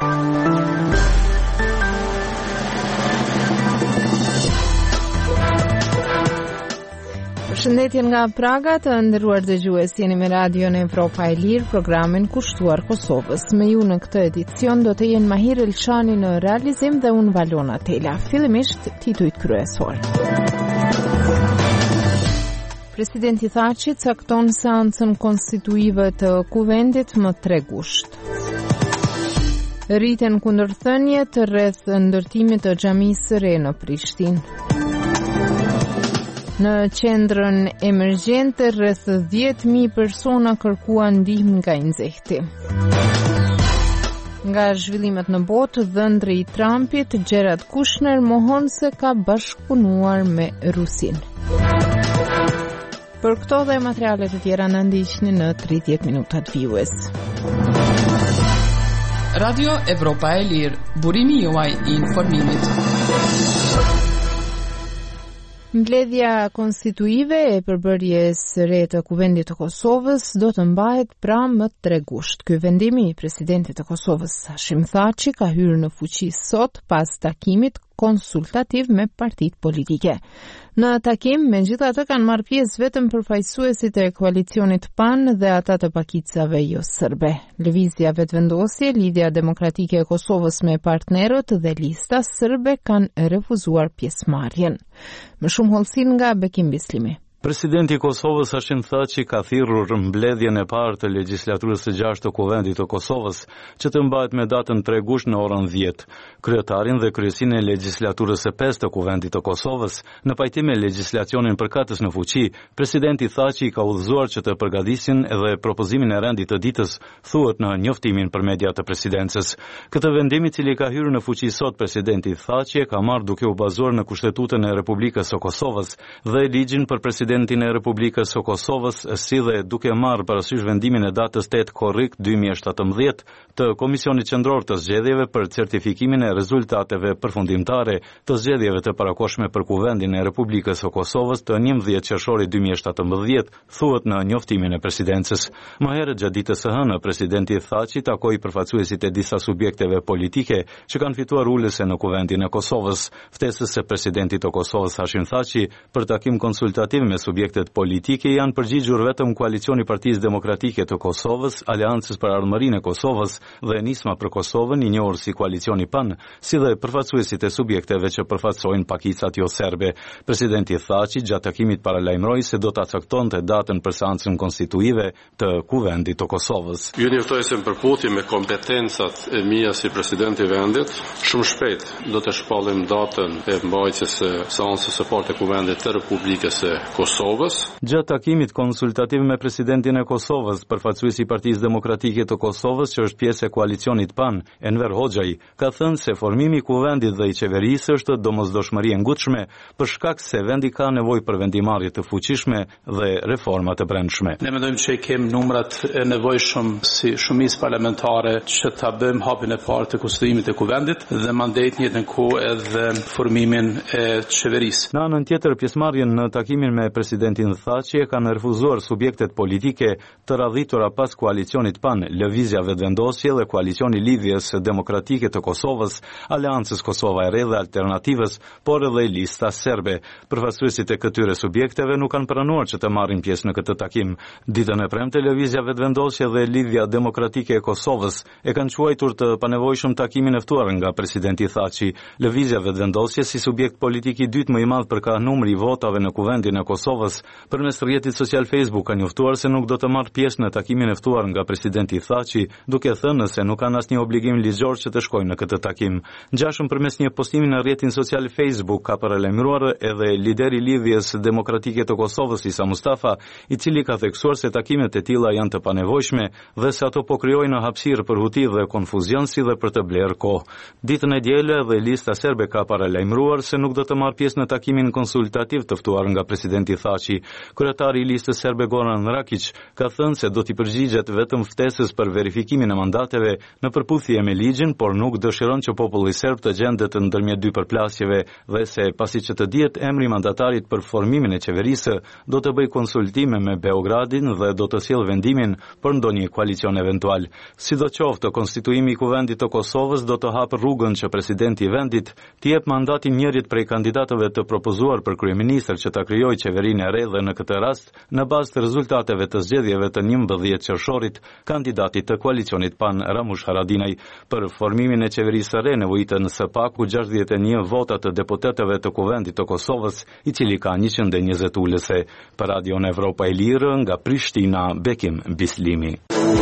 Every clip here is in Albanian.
Përshëndetje nga Praga, të nderuar dëgjues, jeni me Radion Evropa e Lirë, programin kushtuar Kosovës. Me ju në këtë edicion do të jenë Mahir Elçani në realizim dhe unë Valona Tela. Fillimisht titujt kryesor. Presidenti Thaçi cakton seancën konstituive të Kuvendit më 3 gusht. Rriten kundërthënjet rreth ndërtimit të xhamisë së re në Prishtinë. Në qendrën emergjente rreth 10.000 persona kërkuan ndihmë nga insekti. Nga zhvillimet në botë, dhëndri i Trumpit, Jared Kushner, mohon se ka bashkëpunuar me Rusinë. Për këto dhe materialet e tjera na ndiqni në 30 minutat vijues. Radio Evropa e Lirë, burimi juaj i informimit. Mbledhja konstituive e përbërjes së re të Kuvendit të Kosovës do të mbahet pra më 3 gusht. Ky vendimi i presidentit të Kosovës Hashim Thaçi ka hyrë në fuqi sot pas takimit konsultativ me partitë politike. Në takim, megjithatë kanë marrë pjesë vetëm përfaqësuesit e koalicionit PAN dhe ata të pakicave jo serbe. Lëvizja vetëvendosje, Lidhja Demokratike e Kosovës me partnerët dhe lista serbe kanë refuzuar pjesëmarrjen. Më shumë hollësin nga Bekim Bislimi. Presidenti i Kosovës Hashim Thaçi ka thirrur mbledhjen e parë të legjislaturës së 6 të Kuvendit të Kosovës, që të mbahet me datën 3 gusht në orën 10. Kryetarin dhe kryesinë e legjislaturës së 5 të Kuvendit të Kosovës, në pajtim me legjislacionin përkatës në fuqi, presidenti Thaçi ka udhëzuar që të përgatisin edhe propozimin e rendit të ditës, thuhet në njoftimin për media të presidencës. Këtë vendim, i cili ka hyrë në fuqi sot, presidenti Thaçi ka marrë duke u bazuar në Kushtetutën e Republikës së Kosovës dhe ligjin për presidentin e Republikës së Kosovës, si dhe duke marrë parasysh vendimin e datës 8 korrik 2017 të Komisionit Qendror të Zgjedhjeve për certifikimin e rezultateve përfundimtare të zgjedhjeve të parakohshme për Kuvendin e Republikës së Kosovës të 11 qershorit 2017, thuhet në njoftimin e presidencës. Më herët gjatë ditës së hënë, presidenti Thaçi takoi përfaqësuesit e disa subjekteve politike që kanë fituar ulëse në Kuvendin e Kosovës. Ftesës së presidentit të Kosovës Hashim Thaçi për takim konsultativ me subjektet politike janë përgjigjur vetëm Koalicioni i Partisë Demokratike të Kosovës, Aleancës për Ardhmërinë e Kosovës dhe Nisma për Kosovën, i njohur si Koalicioni PAN, si dhe përfaqësuesit e subjekteve që përfaqësojnë pakicat jo serbe. Presidenti Thaçi gjatë takimit paralajmëroi se do ta caktonte datën për seancën konstituive të Kuvendit të Kosovës. Ju njoftoj se në përputhje me kompetencat e mia si presidenti i vendit, shumë shpejt do të shpallim datën e mbajtjes së seancës së parë të Kuvendit të Republikës së Kosovës. Gjatë takimit konsultativ me presidentin e Kosovës, përfaqësuesi i Partisë Demokratike të Kosovës, që është pjesë e koalicionit PAN, Enver Hoxhai, ka thënë se formimi i Kuvendit dhe i qeverisë është domosdoshmëri e ngutshme për shkak se vendi ka nevojë për vendimarrje të fuqishme dhe reforma të brendshme. Ne mendojmë se kemi numrat e nevojshëm si shumicë parlamentare që ta bëjmë hapin e parë të konstituimit të Kuvendit dhe mandatin në kohë edhe formimin e qeverisë. Në anën tjetër, pjesëmarrjen në takimin me presidentin Thaçi kanë refuzuar subjektet politike të radhitura pas koalicionit PAN, Lëvizja Vetëvendosje dhe Koalicioni Lidhjes Demokratike të Kosovës, Aleancës Kosova e Re dhe Alternativës, por edhe lista serbe. Përfaqësuesit e këtyre subjekteve nuk kanë pranuar që të marrin pjesë në këtë takim. Ditën e premte, Lëvizja Vetëvendosje dhe Lidhja Demokratike e Kosovës e kanë quajtur të panevojshëm takimin e ftuar nga presidenti Thaçi. Lëvizja Vetëvendosje, si subjekt politik i dytë më i madh për ka numri i votave në Kuvendin e Kosovës, përmes rrjetit social Facebook ka njoftuar se nuk do të marrë pjesë në takimin e ftuar nga presidenti Thaçi, duke thënë se nuk kanë asnjë obligim ligjor që të shkojnë në këtë takim. Ngjashëm përmes një postimi në rrjetin social Facebook ka paralajmëruar edhe lideri i Lidhjes Demokratike të Kosovës Isa Mustafa, i cili ka theksuar se takimet e tilla janë të panevojshme dhe se ato po krijojnë hapësirë për huti dhe konfuzion si dhe për të blerë kohë. Ditën e diele dhe lista serbe ka paralajmëruar se nuk do të marrë pjesë në takimin konsultativ të ftuar nga presidenti Thaçi. Kryetari i listës serbe Goran Rakić ka thënë se do t'i përgjigjet vetëm ftesës për verifikimin e mandateve në përputhje me ligjin, por nuk dëshiron që populli serb të gjendet ndërmjet dy përplasjeve dhe se pasi që të dihet emri mandatarit për formimin e qeverisë, do të bëj konsultime me Beogradin dhe do të sjell vendimin për ndonjë koalicion eventual. Sidoqoftë, konstituimi i kuvendit të Kosovës do të hapë rrugën që presidenti i vendit t'i jep mandatin njërit prej kandidatëve të propozuar për kryeministër që ta krijojë qeverinë e re dhe në këtë rast, në bazë të rezultateve të zgjedhjeve të 11 qershorit, kandidatit të koalicionit PAN Ramush Haradinaj. Për formimin e qeverisë së re nevojiten së paku 61 vota të deputetëve të kuvendit të Kosovës, i cili ka 120 ulëse. Për Radio Evropa e Lirë, nga Prishtina, Bekim Bislimi.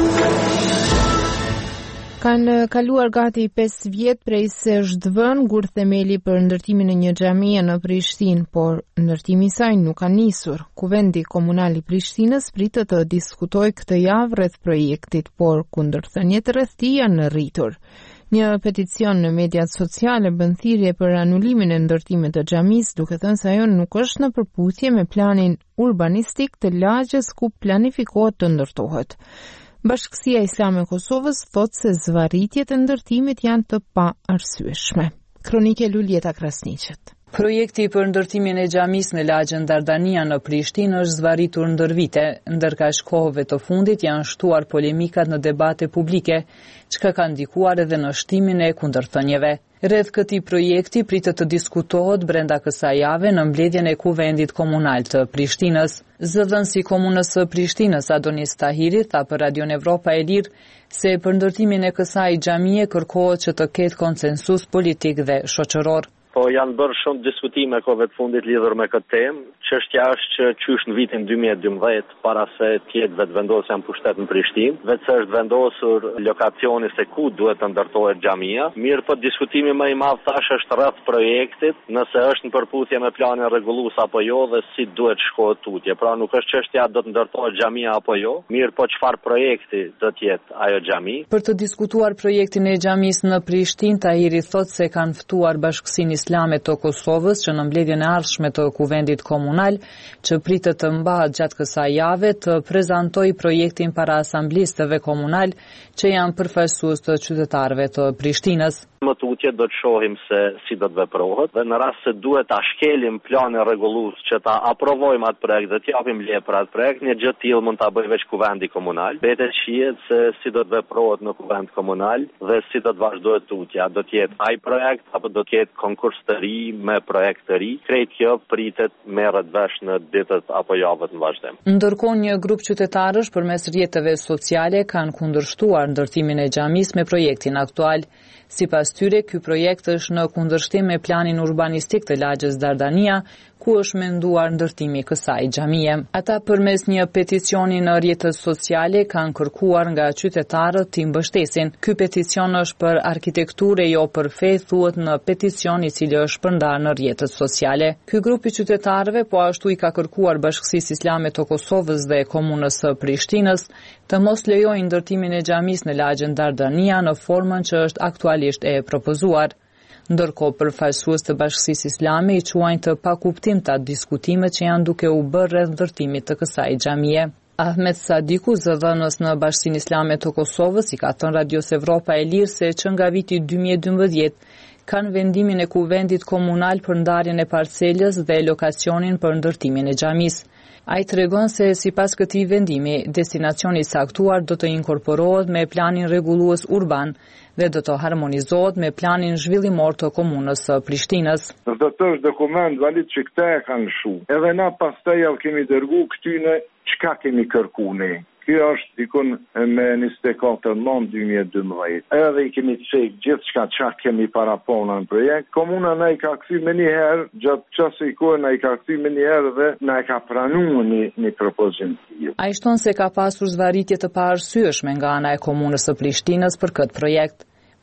Kanë kaluar gati 5 vjet prej se është vënë gur themeli për ndërtimin e një xhamie në Prishtinë, por ndërtimi i saj nuk ka nisur. Kuvendi komunal i Prishtinës pritet të diskutojë këtë javë rreth projektit, por kundërthëniet rreth tij janë rritur. Një peticion në mediat sociale bën thirrje për anulimin e ndërtimit të xhamisë, duke thënë se ajo nuk është në përputhje me planin urbanistik të lagjes ku planifikohet të ndërtohet. Bashkësia Islame e Kosovës thotë se zvarritjet e ndërtimit janë të paarsyeshme. Kronike Luljeta Krasniqet. Projekti për ndërtimin e xhamisë në lagjen Dardania në Prishtinë është zvarritur ndër vite, ndërka kohëve të fundit janë shtuar polemikat në debate publike, çka ka ndikuar edhe në shtimin e kundërthënieve. Rreth këtij projekti pritet të diskutohet brenda kësaj jave në mbledhjen e Kuvendit Komunal të Prishtinës. Zëdhënësi i Komunës së Prishtinës Adonis Tahiri tha për Radio Evropa e Lirë se për ndërtimin e kësaj xhamie kërkohet që të ketë konsensus politik dhe shoqëror. Po janë bërë shumë diskutime kohëve të fundit lidhur me këtë temë. Çështja është që qysh në vitin 2012 para se të jetë vetëvendosja në pushtet në Prishtinë, vetë se është vendosur lokacioni se ku duhet të ndërtohet xhamia. Mirë, po diskutimi më i madh tash është rreth projektit, nëse është në përputhje me planin rregullues apo jo dhe si duhet shkohet tutje. Pra nuk është çështja do të ndërtohet xhamia apo jo, mirë, po çfarë projekti do të jetë ajo xhami. Për të diskutuar projektin e xhamisë në Prishtinë, Tahiri thotë se kanë ftuar Bashkësinë Islame të Kosovës që në mbledhjen e ardhshme të Kuvendit Komunal, që pritet të mbahet gjatë kësaj jave, të prezantojë projektin para asamblistëve komunal që janë përfaqësues të qytetarëve të Prishtinës. Më tutje do të shohim se si do të veprohet dhe në rast se duhet ta shkelim planin rregullues që ta aprovojmë atë projekt dhe t'japim leje për atë projekt, një gjë të tillë mund ta bëjë veç Kuvendi Komunal. Betet shihet se si do të veprohet në Kuvend Komunal dhe si do të vazhdohet tutja. Do të jetë ai projekt apo do të jetë konkurs të ri me projekt të ri. Krejt kjo pritet merret vesh në ditët apo javët në vazhdim. Ndërkohë një grup qytetarësh përmes rrjeteve sociale kanë kundërshtuar ndërtimin e xhamisë me projektin aktual. Sipas tyre, ky projekt është në kundërshtim me planin urbanistik të lagjes Dardania, ku është menduar ndërtimi i kësaj xhamie. Ata përmes një peticioni në rrjetet sociale kanë kërkuar nga qytetarët të mbështesin. Ky peticion është për arkitekturë jo për fe, thuhet në peticion i cili është shpërndar në rrjetet sociale. Ky grup i qytetarëve po ashtu i ka kërkuar Bashkësisë Islame të Kosovës dhe Komunës së Prishtinës të mos lejojnë ndërtimin e xhamisë në lagjen Dardania në formën që është aktualisht e propozuar. Ndërkohë përfaqësues të Bashkësisë Islame i quajnë të pakuptimta diskutimet që janë duke u bërë rreth ndërtimit të kësaj xhamie. Ahmet Sadiku, zëdhënës në Bashkësinë Islame të Kosovës, i ka thënë Radios Evropa e Lirë se që nga viti 2012 kanë vendimin e Kuvendit Komunal për ndarjen e parcelës dhe lokacionin për ndërtimin e xhamisë. Ai tregon se sipas këtij vendimi, destinacioni i saktuar do të inkorporohet me planin rregullues urban dhe do të harmonizohet me planin zhvillimor të Komunës së Prishtinës. Do të është dokument valid që këta e kanë lëshu. Edhe na pastaj ja kemi dërguar këtyne çka kemi kërkuar ne. Kjo është dikun me 24 nëntë 2012. Edhe i kemi cek gjithçka çka kemi para pona në projekt. Komuna na i ka kthy më një herë, gjatë çastit kohë na i ka kthy më një herë dhe na e ka pranuar një propozim. Ai shton se ka pasur zvarritje të paarsyeshme nga ana e Komunës së Prishtinës për këtë projekt.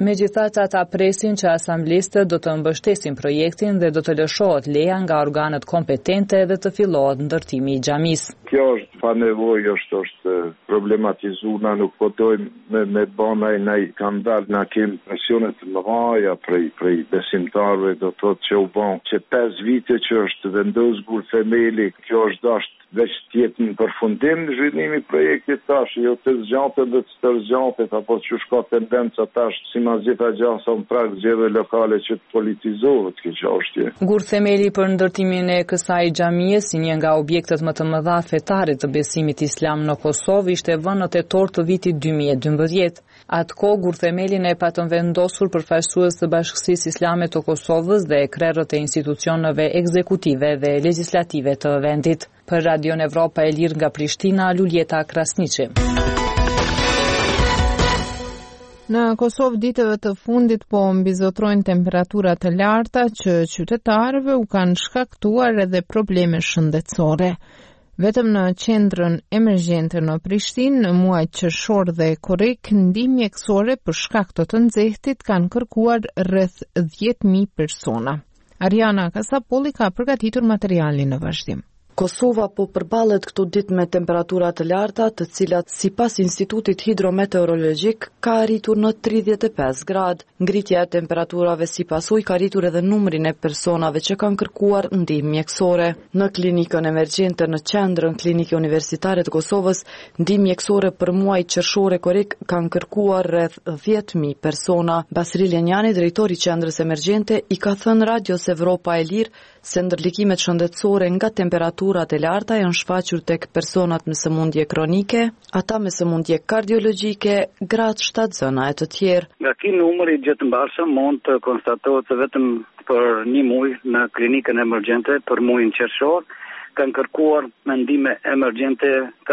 Megjithatë ata presin që asamblistët do të mbështesin projektin dhe do të lëshohet leja nga organet kompetente dhe të fillohet ndërtimi i xhamisë. Kjo është pa nevojë, është problematizuar, nuk po dojmë me bana i nai kanë dalë na kem presionet të mëdha prej besimtarëve, do thotë që u bën që 5 vite që është vendosur themeli, kjo është dashur veç tjetë në përfundim në zhvillimi projektit tash, jo të zgjatet dhe të tërzgjatet, apo që shka tendenca tash, si ma zhjeta gjasa në prag zgjeve lokale që të politizohet kjo çështje. Gur themeli për ndërtimin e kësaj xhamie, si një nga objektet më të mëdha fetare të besimit islam në Kosovë, ishte vënë në tetor të vitit 2012. Atë kohë gur themelin e patën vendosur përfaqësues të Bashkësisë Islame të Kosovës dhe krerët e institucioneve ekzekutive dhe legjislative të vendit. Për Radio Evropa e Lirë nga Prishtina, Luljeta Krasniqi. Në Kosovë ditëve të fundit po mbizotrojnë temperatura të larta që qytetarëve u kanë shkaktuar edhe probleme shëndetësore. Vetëm në qendrën emergjente në Prishtinë, në muajt qershor dhe korrik, ndihmë mjekësore për shkak të nxehtit kanë kërkuar rreth 10.000 persona. Ariana Kasapolli ka përgatitur materialin në vazhdim. Kosova po përballet këto ditë me temperatura të larta, të cilat sipas Institutit Hidrometeorologjik ka arritur në 35 gradë. Ngritja e temperaturave si pasojë ka arritur edhe numrin e personave që kanë kërkuar ndihmë mjekësore. Në klinikën emergjente në qendrën Klinike Universitare të Kosovës, ndihmë mjekësore për muaj qershor e korrik kanë kërkuar rreth 10.000 persona. Basri Lenjani, drejtori i qendrës emergjente, i ka thënë Radios Evropa e Lirë se ndërlikimet shëndetësore nga temperaturat e larta janë shfaqur tek personat me sëmundje kronike, ata me sëmundje kardiologjike, gratë shtatzëna e të tjerë. Nga ky numër i gjatëmbarshëm mund të konstatohet se vetëm për një muaj në klinikën emergjente për muajin qershor kanë kërkuar ndihmë emergjente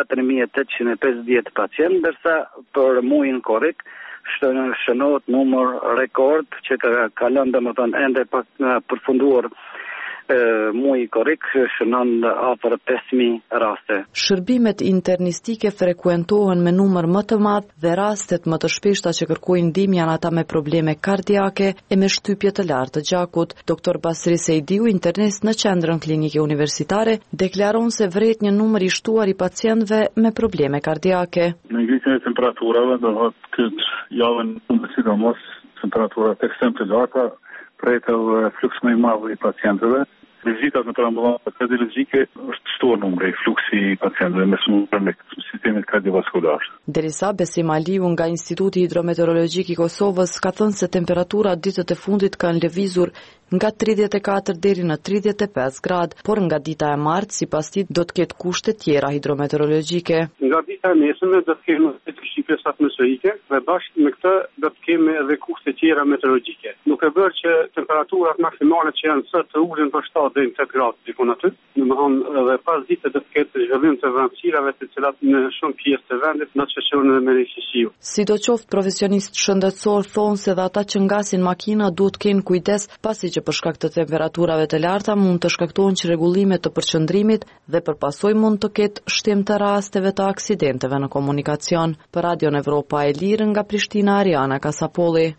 4.850 pacientë, ndërsa për muajin korrik shënohet numër rekord që ka lënë domethënë ende pa përfunduar muaj korrik shënon afër 5.000 raste. Shërbimet internistike frekuentohen me numër më të madh dhe rastet më të shpeshta që kërkojnë ndihmë janë ata me probleme kardiake e me shtypje të lartë të gjakut. Dr. Basri Sejdiu, internist në qendrën klinike universitare, deklaron se vret një numër i shtuar i pacientëve me probleme kardiake. Në ngritjen e temperaturave, do thotë këtë javën sidomos temperaturat ekstrem të larta pritet fluks më i madh i pacientëve. Vizitat në ambulantë kardiologjike është shtuar numri i fluksi i pacientëve me sëmundje me sistemin kardiovaskular. Derisa Besim Aliu nga Instituti Hidrometeorologjik i Kosovës ka thënë se temperaturat ditët e fundit kanë lëvizur nga 34 deri në 35 gradë, por nga dita e martë, sipas tij, do të ketë kushte tjera hidrometeorologjike. Nga dita e nesërme do të kemi shqipjes atmosferike dhe bashkë me këtë do të kemi edhe kushte tjera meteorologjike. Nuk e bërë që temperaturat maksimale që janë sot të ulën për 7 deri në 8 gradë dikon aty. Domethënë edhe pas ditës do të ketë zhvillim të vranësirave të cilat në shumë pjesë të vendit në çështën e meteorologjisë. Sidoqoftë, profesionistë shëndetësor thonë se ata që ngasin makina duhet të kenë kujdes pasi që për shkak të temperaturave të larta mund të shkaktojnë çrregullime të përqendrimit dhe përpasojë mund të ketë shtim të rasteve të aksidenteve në komunikacion. Për Radio Evropa e Lirë nga Prishtina, Ariana Kasapolli.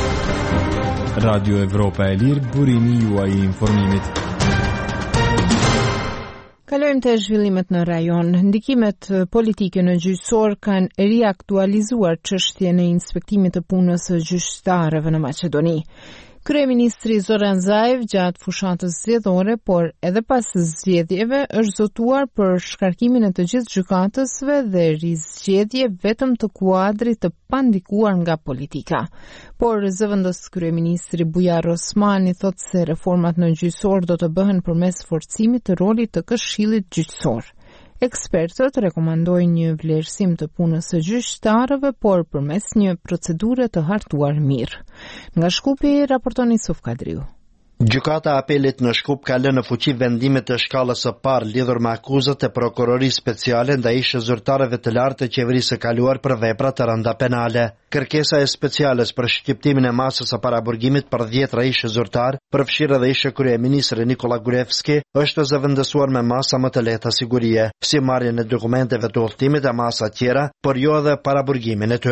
Radio Evropa e Lirë, burimi juaj i informimit. Kalojmë të zhvillimet në rajon. Ndikimet politike në gjyqësor kanë riaktualizuar çështjen e inspektimit të punës së gjyqtarëve në Maqedoni. Kryeministri Zoran Zaev gjatë fushatës zgjedhore, por edhe pas zgjedhjeve, është zotuar për shkarkimin e të gjithë gjykatësve dhe rizgjedhje vetëm të kuadrit të pandikuar nga politika. Por zëvendës kryeministri Bujar Osmani thot se reformat në gjyqësor do të bëhen përmes forcimit të rolit të Këshillit Gjyqësor. Ekspertët rekomandojnë një vlerësim të punës së gjyqtarëve, por përmes një procedure të hartuar mirë. Nga Shkupi raporton Isuf Kadriu. Gjykata e Apelit në Shkup ka lënë në fuqi vendimet të shkallës së parë lidhur me akuzat e prokurorisë speciale ndaj zyrtarëve të lartë të qeverisë së kaluar për vepra të rënda penale. Kërkesa e speciales për shqiptimin e masës së paraburgimit për 10 zyrtar, përfshirë edhe kryeministri Nikola Gruevski, është zëvendësuar me masa më të lehta sigurie, si marrjen e dokumenteve të udhëtimit e masa tjera, por jo edhe paraburgimin e tyre.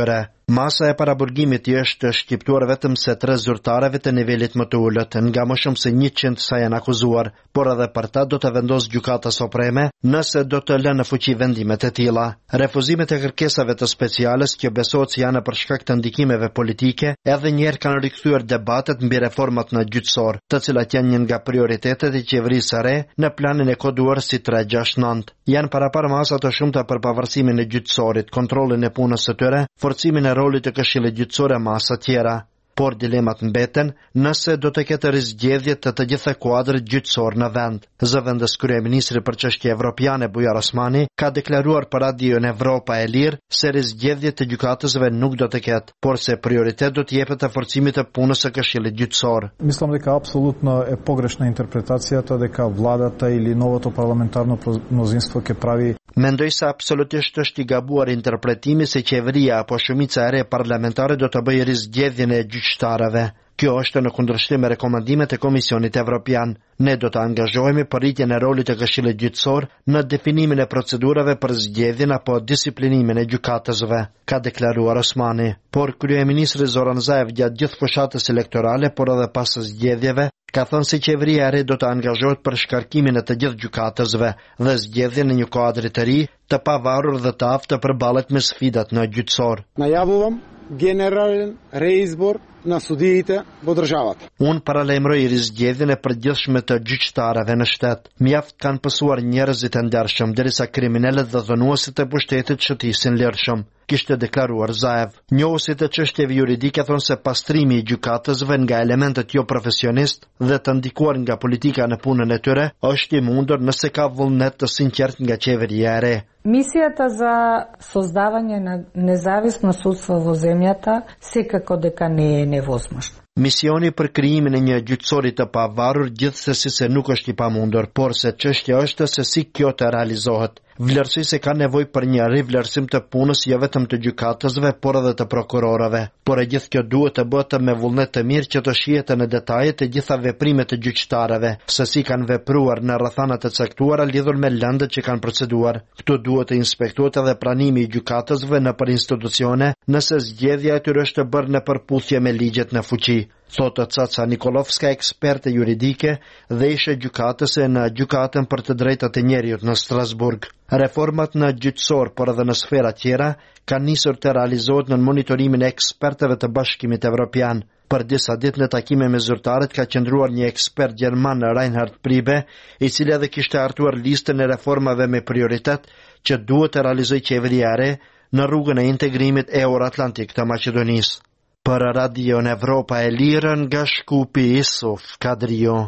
Masa e paraburgimit është shqiptuar vetëm se 3 zyrtarëve të nivelit më të ulët, nga më shumë se 100 sa janë akuzuar, por edhe për ta do të vendos Gjykata Supreme nëse do të lënë në fuqi vendimet e tilla. Refuzimet e kërkesave të speciales që besohet se janë për shkak të ndikimeve politike, edhe një herë kanë rikthyer debatet mbi reformat në gjyqësor, të cilat janë një nga prioritetet e qeverisë së re në planin e koduar si 369. Janë parapar masa të shumta për pavarësimin e gjyqësorit, kontrollin e punës së tyre, forcimin e rolit të Këshillit Gjyqësor e masa tjera. Por dilemat mbeten nëse do të ketë rizgjedhje të gjitha kuadrit gjyqësor në vend. Zëvendës kryeministri për çështje evropiane Bujar Osmani ka deklaruar për radion Evropa e Lirë se rizgjedhje të gjykatësve nuk do të ketë, por se prioritet do të jepet të forcimit të punës së Këshillit Gjyqësor. Мислам дека апсолутно е погрешна интерпретацијата дека владата или новото парламентарно мнозинство ќе прави. Mendoj se absolutisht është I gabuar interpretimi se qeveria apo shumica e re parlamentare do të bëjë rizgjedhjen e gjyqtarëve. Kjo është në kundërshtim me rekomandimet e Komisionit Evropian. Ne do të angazhohemi për rritjen e rolit të Këshillit Gjyqësor në definimin e procedurave për zgjedhjen apo disiplinimin e gjykatësve, ka deklaruar Osmani. Por kryeministri Zoran Zaev gjatë gjithë fushatës elektorale, por edhe pas zgjedhjeve, ka thënë se qeveria e re do të angazhohet për shkarkimin e të gjithë gjykatësve dhe zgjedhjen në një kuadër të ri, të pavarur dhe të aftë të përballet me sfidat në gjyqësor. Najavувам генерален реизбор на судиите во државата. Unë paralajmëroj rizgjedhjen e përgjithshme të gjyqtarëve në shtet. Mjaft kanë pësuar njerëzit e ndershëm, derisa kriminalët dhe dhënuesit e pushtetit shëtisin lirshëm, kishte deklaruar Zaev. Njohësit e çështjeve juridike thonë se pastrimi I gjykatësve nga elementet jo profesionist dhe të ndikuar nga politika në punën e tyre është I mundur nëse ka vullnet të sinqert nga qeveria e re. Мисијата за создавање на независно судство во земјата секако дека не е невозможно. Misioni për krijimin e një gjyqësori të pavarur gjithsesi se nuk është I pamundur, por se çështja është se si kjo të realizohet. Vlerësoj se ka nevojë për një rivlerësim të punës jo vetëm të gjykatësve, por edhe të prokurorëve. Por e gjithë kjo duhet të bëhet me vullnet të mirë që të shihet në detajet e gjitha veprimet të gjyqtarëve, se si kanë vepruar në rrethana të caktuara lidhur me lëndët që kanë proceduar. Këtu duhet të inspektohet edhe pranimi I gjykatësve nëpër institucione, nëse zgjedhja e tyre është bërë në përputhje me ligjet në fuqi. Thotë Caca Nikolovska, eksperte juridike dhe ishe gjykatëse në gjykatën për të drejtat e njerëzit në Strasburg. Reformat në gjyqësor, por edhe në sfera tjera, kanë nisur të realizohet në monitorimin e ekspertëve të Bashkimit Evropian. Për disa ditë në takime me zyrtarët ka qëndruar një ekspert gjerman Reinhard Priebe, I cili edhe kishte hartuar listën e reformave me prioritet që duhet të realizojë qeveria e re në rrugën e integrimit euro-atlantik të Maqedonisë. Për radion Evropa e Lirë nga Shkupi Isuf Kadrio.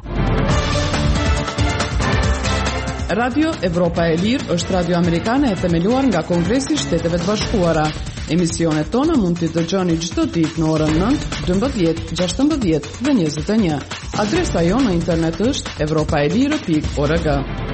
Radio Evropa e Lirë është radio amerikane e themeluar nga Kongresi I Shteteve të Bashkuara. Emisionet tona mund t'i dëgjoni çdo ditë në orën 9, 12, 16 dhe 21. Adresa jonë në internet është europaelire.org.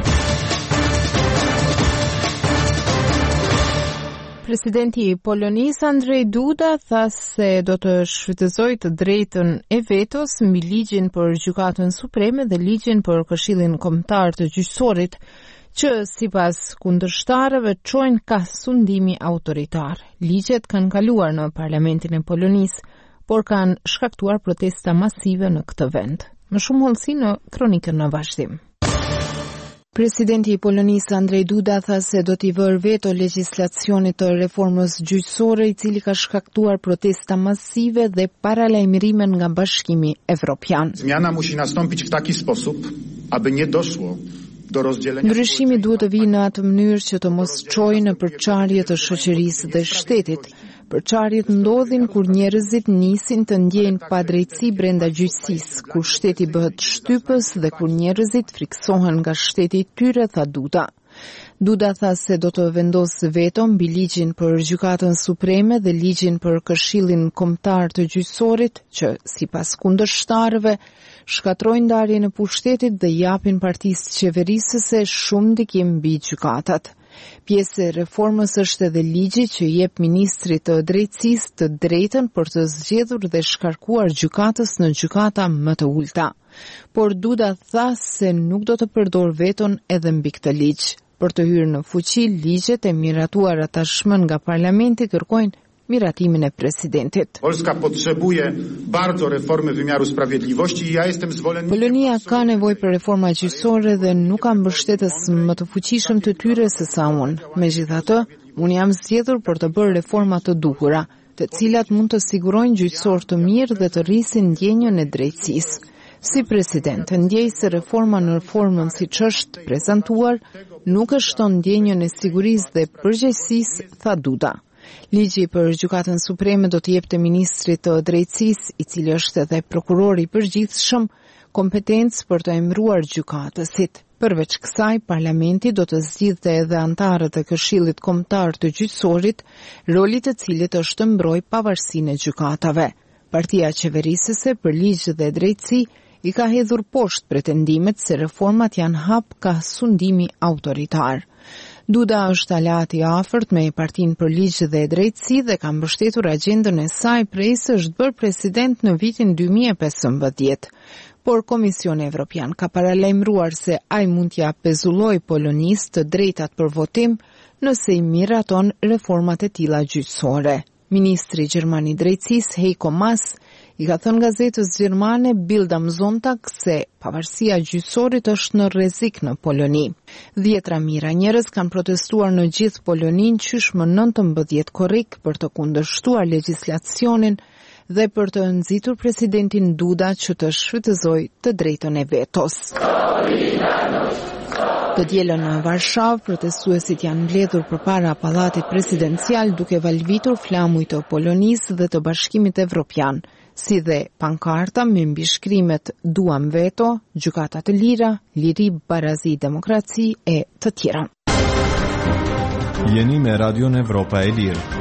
Presidenti I Polonisë Andrzej Duda tha se do të shfrytëzojë të drejtën e vetos mbi ligjin për Gjykatën Supreme dhe ligjin për Këshillin Kombëtar të Gjyqësorit, që sipas kundërshtarëve çojnë ka sundimi autoritar. Ligjet kanë kaluar në parlamentin e Polonisë, por kanë shkaktuar protesta masive në këtë vend. Më shumë hollësi në kronikën në vazhdim. Presidenti I Polonisë Andrzej Duda tha se do t'i vërë veto legjislacionit të reformës gjyqësore, I cili ka shkaktuar protesta masive dhe paralajmërime nga Bashkimi Evropian. Zmiana musi nastąpić w taki sposób, aby nie doszło do rozdzielenia. Ndryshimi duhet të vijë në atë mënyrë që të mos çojë në përçarje të shoqërisë dhe shtetit. Përçarjet ndodhin kur njerëzit nisin të ndjejnë padrejtësi brenda gjyqësisë, kur shteti bëhet shtypës dhe kur njerëzit friksohen nga shteti I tyre, tha Duda. Duda tha se do të vendosë veto mbi ligjin për Gjykatën Supreme dhe ligjin për Këshillin Kombëtar të Gjyqësorit, që sipas kundërshtarëve shkatrojnë ndarjen e pushtetit dhe japin partisë qeverisëse shumë ndikim mbi gjykatat. Pjesë e reformës është edhe ligji që jep ministrit të drejtësisë të drejtën për të zgjedhur dhe shkarkuar gjykatës në gjykata më të ulta. Por Duda tha se nuk do të përdor veton edhe mbi këtë ligj. Për të hyrë në fuqi, ligjet e miratuara tashmë nga parlamenti kërkojnë miratimin e presidentit. Polska potrzebuje bardzo reformy wymiaru sprawiedliwości i ja jestem zwolennikiem. Polonia ka nevojë për reforma gjyqësore dhe nuk ka mbështetës më të fuqishëm të tyre se sa unë. Megjithatë, unë jam zgjedhur për të bërë reforma të duhura, të cilat mund të sigurojnë gjyqësor të mirë dhe të rrisin ndjenjën e drejtësisë. Si president, ndjej se reforma në formën siç është prezantuar nuk e shton ndjenjën e sigurisë dhe përgjegjësisë, tha Duda. Ligji për Gjykatën Supreme do të jepte ministrit të drejtësisë, i cili është edhe prokurori i përgjithshëm, kompetencë për të emëruar gjykatësit. Përveç kësaj, parlamenti do të zgjidhte edhe antarët e Këshillit Kombëtar të Gjyqësorit, roli të cilit është të mbrojë pavarësinë e gjykatave. Partia qeverisëse për ligj dhe drejtësi i ka hedhur poshtë pretendimet se reformat janë hap ka sundimi autoritar. Duda është aleat i afërt me Partinë për Ligj dhe Drejtësi dhe ka mbështetur agjendën e saj prej se është bërë president në vitin 2015. Por Komisioni Evropian ka paralajmëruar se ai mund t'ia pezullojë Polonisë të drejtat për votim nëse i miraton reformat e tilla gjyqësore. Ministri Gjerman i Drejtësisë Heiko Maas i ka thënë gazetës gjermane Bild am Sonntag se pavarësia gjyqësorit është në rrezik në Poloni. 10 mijëra njerëz kanë protestuar në gjithë Poloninë qysh më 19 korrik për të kundërshtuar legjislacionin dhe për të nxitur presidentin Duda që të shfrytëzojë të drejtën e vetos. Të dielën në Varshavë, protestuesit janë mbledhur përpara pallatit presidencial duke valvitur flamuj të Polonisë dhe të Bashkimit Evropian, si dhe pankarta me mbishkrimet "Duam veto", "Gjykata të lira", "Liri, barazi, demokraci" e të tjera. Jeni me Radion Evropa e Lirë.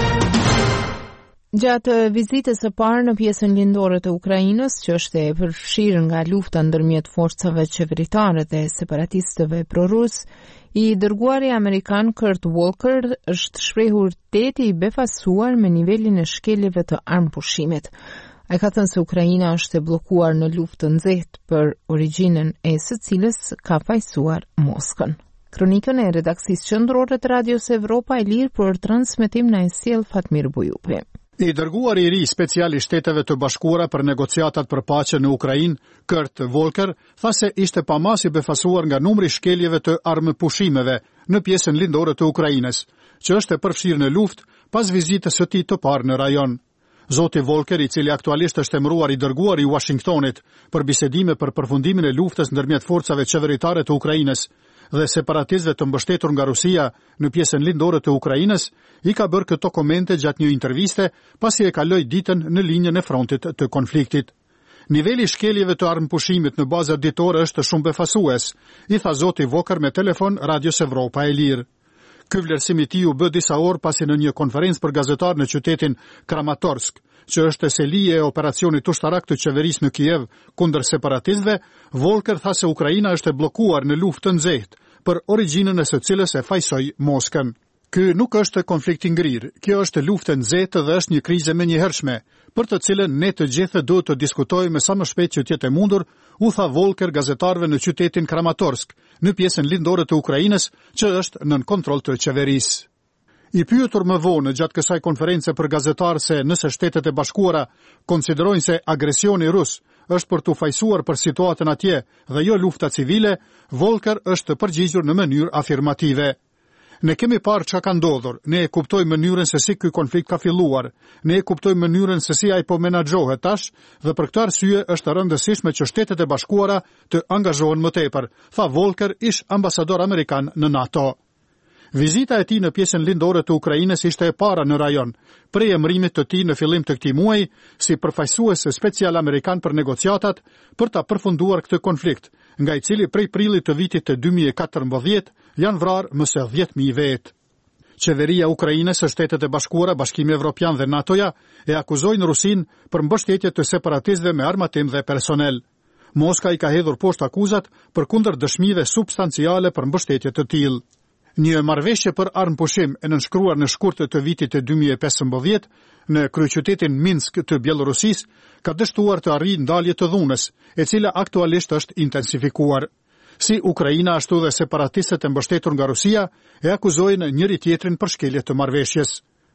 Gjatë vizitës së parë në pjesën lindore të Ukrainës, që është e përfshirë nga lufta ndërmjet forcave qeveritare dhe separatistëve prorus, i dërguari amerikan Kurt Walker është shprehur teti i befasuar me nivelin e shkeljeve të armëpushimit. Ai ka thënë se Ukraina është e bllokuar në luftë të nxehtë për origjinën e së cilës ka fajsuar Moskën. Kronikën e redaksisë qendrore të Radios Evropa e Lirë për transmetim na e sjell Fatmir Bujupi. I dërguari i ri special i Shteteve të Bashkuara për negociatat për paqe në Ukrainë, Kurt Volker, tha se ishte pamas i befasuar nga numri shkeljeve të armëpushimeve në pjesën lindore të Ukrainës, që është e përfshirë në luftë pas vizitës së tij të parë në rajon. Zoti Volker, i cili aktualisht është emëruar i dërguari i Washingtonit për bisedime për përfundimin e luftës ndërmjet forcave qeveritare të Ukrainës dhe separatistëve të mbështetur nga Rusia në pjesën lindore të Ukrainës, i ka bërë këto komente gjatë një interviste pasi e kaloi ditën në linjën e frontit të konfliktit. Niveli i shkeljeve të armëpushimit në bazat ditore është shumë befasues, i tha zoti Volker me telefon Radios Evropa e Lirë. Ky vlerësim i tij u bë disa orë pasi në një konferencë për gazetarë në qytetin Kramatorsk, që është selije e operacionit ushtarak të qeverisë në Kiev kundër separatistëve, Volker tha se Ukraina është e bllokuar në luftë të nxehtë për origjinën e së cilës e fajsoi Moskën. Ky nuk është konflikt i ngrirë, kjo është luftë e nxehtë dhe është një krizë menjëhershme, për të cilën ne të gjithë duhet të diskutojmë sa më shpejt që të jetë e mundur, u tha Volker gazetarëve në qytetin Kramatorsk, në pjesën lindore të Ukrainës, që është nën kontroll të qeverisë. I pyetur më vonë gjatë kësaj konference për gazetarë se nëse Shtetet e Bashkuara konsiderojnë se agresioni rus është për të fajsuar për situatën atje dhe jo lufta civile, Volker është përgjigjur në mënyrë afirmative. Ne kemi parë çka ka ndodhur, ne e kuptojmë mënyrën se si ky konflikt ka filluar, ne e kuptojmë mënyrën se si ai po menaxhohet tash dhe për këtë arsye është e rëndësishme që Shtetet e Bashkuara të angazhohen më tepër, tha Volker, ish ambasador amerikan në NATO. Vizita e tij në pjesën lindore të Ukrainës ishte e para në rajon, prej emërimit të tij në fillim të këtij muaji si përfaqësues special amerikan për negociatat për ta përfunduar këtë konflikt, nga i cili prej prillit të vitit të 2014 janë vrarë më së 10.000 vetë. Qeveria Ukrainës së Shtetet e Bashkuara, Bashkimi Evropian dhe NATO-ja e akuzojnë Rusinë për mbështetje të separatistëve me armatim dhe personel. Moska i ka hedhur poshtë akuzat përkundër dëshmive substanciale për mbështetje të tillë. Një marrëveshje për armëpushim e nënshkruar në shkurt të vitit të 2015 në kryeqytetin Minsk të Bielorusisë ka dështuar të arrijë ndalje të dhunës, e cila aktualisht është intensifikuar. Si Ukraina ashtu dhe separatistët e mbështetur nga Rusia e akuzojnë njëri tjetrin për shkelje të marrëveshjes.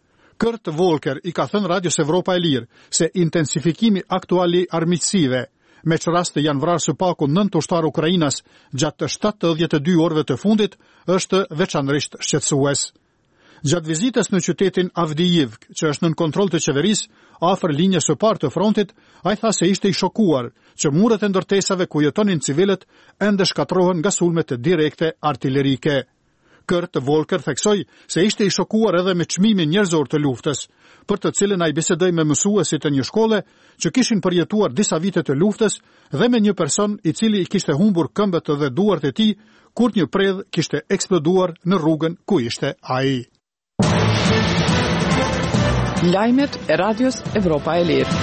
Kurt Volker i ka thënë Radios Evropa e Lirë se intensifikimi aktuali armiqësive, me që raste janë vrarë së paku 9 ushtarë Ukrainas gjatë 72 orëve të fundit, është veçanërisht shqetësues. Gjatë vizitës në qytetin Avdijivk, që është nën kontroll të qeverisë, afër linjës së parë të frontit, ai tha se ishte i shokuar që muret e ndërtesave ku jetonin civilët ende shkatrohen nga sulmet direkte artillerike. Kurt Volker theksoi se ishte i shokuar edhe me çmimin njerëzor të luftës, për të cilën ai bisedoi me mësuesit e një shkolle që kishin përjetuar disa vite të luftës dhe me një person i cili i kishte humbur këmbët dhe duart e tij kur një predh kishte eksploduar në rrugën ku ishte ai. Lajmet e Radios Evropa e Lirë.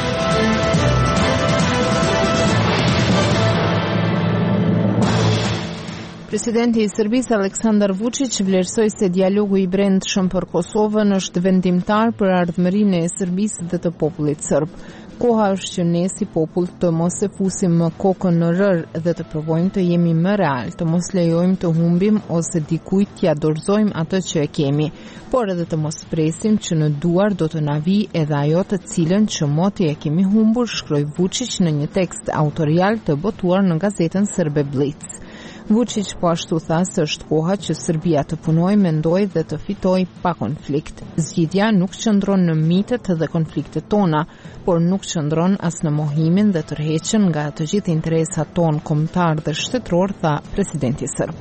Presidenti i Serbisë Aleksandar Vučić vlerësoi se dialogu i brendshëm për Kosovën është vendimtar për ardhmërinë e Serbisë dhe të popullit serb. Koha është që ne si popull të mos e fusim më kokën në rër dhe të provojmë të jemi më real, të mos lejojmë të humbim ose dikujt t'ia dorëzojmë atë që e kemi, por edhe të mos presim që në duar do të na vijë edhe ajo të cilën që moti e kemi humbur, shkroi Vučić në një tekst autorial të botuar në gazetën serbe Blic. Vučić po ashtu tha se është koha që Serbia të punojë, mendojë dhe të fitojë pa konflikt. Zgjidhja nuk qëndron në mitet dhe konfliktet tona, por nuk qëndron as në mohimin dhe tërheqjen nga të gjithë interesat tonë kombëtar dhe shtetëror, tha presidenti serb.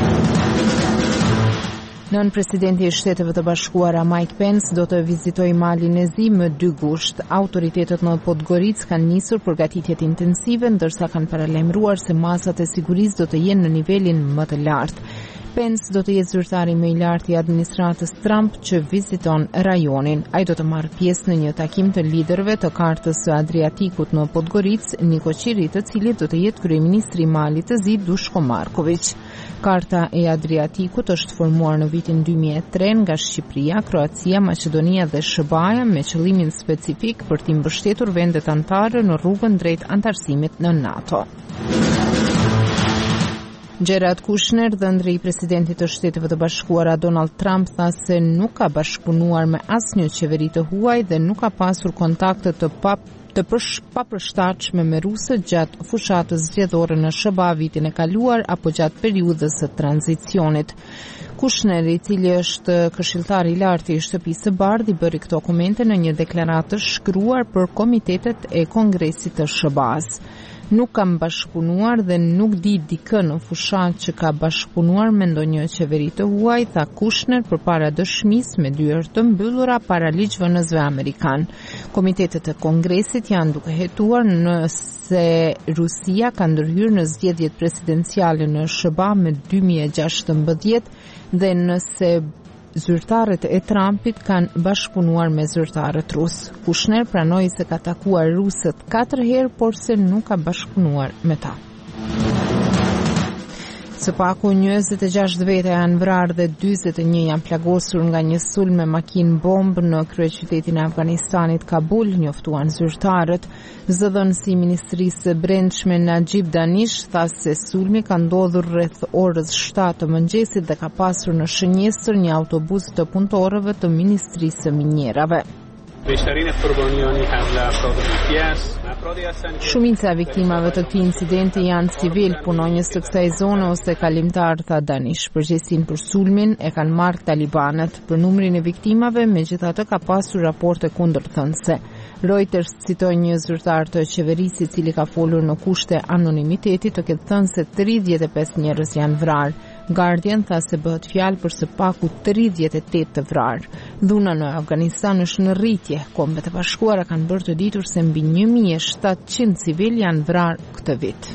Nën presidenti i Shteteve të Bashkuara Mike Pence do të vizitojë Malin e Zi më 2 gusht. Autoritetet në Podgoricë kanë nisur përgatitjet intensive, ndërsa kanë paralajmëruar se masat e sigurisë do të jenë në nivelin më të lartë. Pence do të jetë zyrtari më i lartë i administratës Trump që viziton rajonin. Ai do të marrë pjesë në një takim të liderëve të Kartës së Adriatikut në Podgoricë, Niko Qiri, i cili do të jetë kryeministri i Malit të Zi, Duško Marković. Karta e Adriatikut është formuar në vitin 2003 nga Shqipëria, Kroacia, Maqedonia dhe SBA-ja me qëllimin specifik për t'i mbështetur vendet anëtare në rrugën drejt antarësimit në NATO. Jared Kushner, dhëndri i presidentit të Shteteve të Bashkuara Donald Trump, tha se nuk ka bashkëpunuar me asnjë qeveri të huaj dhe nuk ka pasur kontakte të papërshtatshme me rusët gjatë fushatës zgjedhore në SBA vitin e kaluar apo gjatë periudhës së tranzicionit. Kushner, i cili është këshilltar i lartë i Shtëpisë së Bardhë, i bëri këto komente në një deklaratë shkruar për komitetet e Kongresit të SBA-s. Nuk kam bashkëpunuar dhe nuk di dikë në fushat që ka bashkëpunuar me ndonjë qeveri të huaj, tha Kushner përpara dëshmisë me dyert të mbyllura para ligjvënësve amerikan. Komitetet e Kongresit janë duke hetuar nëse Rusia ka ndërhyrë në zgjedhjet presidenciale në SBA me 2016 dhe nëse zyrtarët e Trumpit kanë bashkëpunuar me zyrtarët rusë. Kushner pranoi se ka takuar rusët 4 herë, por se nuk ka bashkëpunuar me ta. Së paku 26 vete janë vrarë dhe 41 janë plagosur nga një sulm me makinë bombë në kryeqytetin e Afganistanit Kabul, njoftuan zyrtarët. Zëdhënësi i Ministrisë së Brendshme Najib Danish tha se sulmi ka ndodhur rreth orës 7 të mëngjesit dhe ka pasur në shënjestër një autobus të punëtorëve të Ministrisë së Minjerave. Shumica e viktimave të këtij incidenti janë civil, punonjës të kësaj zone ose kalimtar, tha Danish. Përgjegjësinë për sulmin e kanë marrë talibanët. Për numrin e viktimave, megjithatë ka pasur raporte kundërthënëse. Reuters citoi një zyrtar të qeverisë i cili ka folur në kushte anonimiteti, të ketë thënë se 35 njerëz janë vrarë. Guardian tha se bëhet fjalë për së paku 38 të vrarë. Dhuna në Afganistan është në rritje. Kombet e Bashkuara kanë bërë të ditur se mbi 1700 civil janë vrarë këtë vit.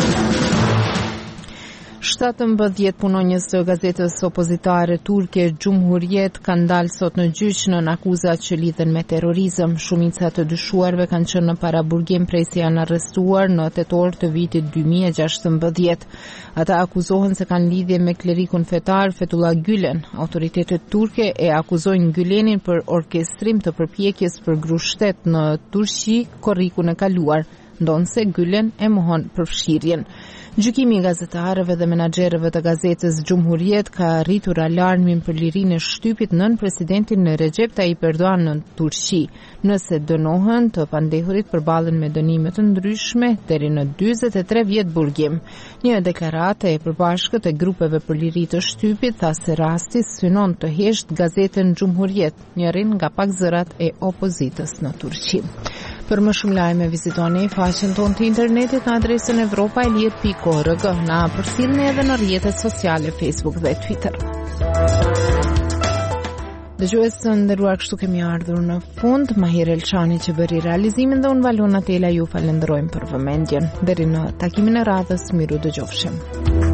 17 punonjës të gazetës opozitare turke Cumhuriyet kanë dalë sot në gjyq në akuzat që lidhen me terrorizëm. Shumica të dyshuarve kanë qenë në paraburgim prej se janë arrestuar në tetor të vitit 2016. Ata akuzohen se kanë lidhje me klerikun fetar Fethullah Gülen. Autoritetet turke e akuzojnë Gülenin për orkestrim të përpjekjes për grushtet në Turqi korrikun e kaluar. ndonse Gülen e mohon përfshirjen. Gjykimi I gazetarëve dhe menaxherëve të gazetës Gjumhuriet ka rritur alarmin për lirinë e shtypit nën presidentin Recep Tayyip Erdogan në Turqi. Nëse dënohen, të pandehurit përballen me dënime të ndryshme deri në 43 vjet burgim. Një deklarate e përbashkët e grupeve për liri të shtypit tha se rasti synon të hesht gazetën Gjumhuriet, njërin nga pak zërat e opozitës në Turqi. Për më shumë lajme vizitoni faqen tonë të internetit në adresën evropaelir.org, na përcjellni edhe në rrjetet sociale Facebook dhe Twitter. Dëgjues të nderuar, kështu kemi ardhur në fund. Mahir Elçani që bëri realizimin dhe unë Valona Tela ju falenderojmë për vëmendjen. Deri në takimin e radhës, miru dëgjofshim.